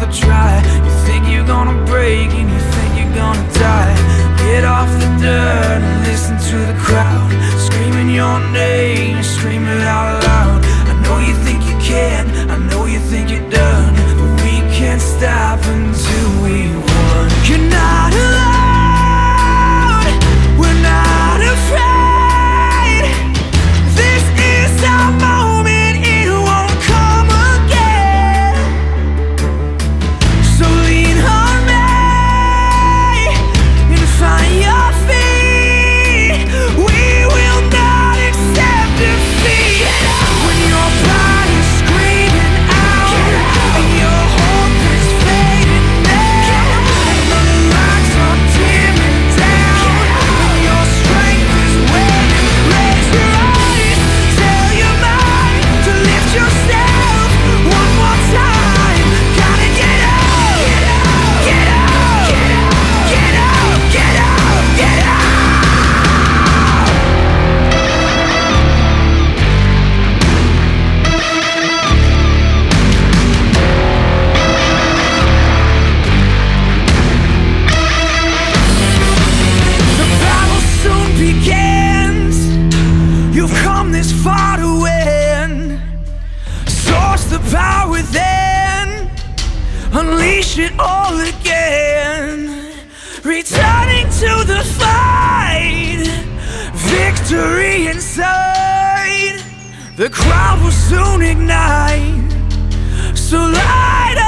another try. You think you're gonna break and you think you're gonna die. Get off the dirt and listen to the crowd screaming your name, scream it out loud. I know you think you can, I know you think you're done, but we can't stop until we won. You're not alone, we're not afraid. This is our moment, it won't come again. So lean on me and find your feet. We will not accept defeat. When your body's screaming out and your hope is fading now, and the lights are dimming down and your strength is waning, raise your eyes, tell your mind to lift yourself one more time. Gotta get up, get up, get up, get up, get up. The battle soon begins. You've come this far to win. Source the power within, unleash it all again. Returning to the fight, victory inside. The crowd will soon ignite, so light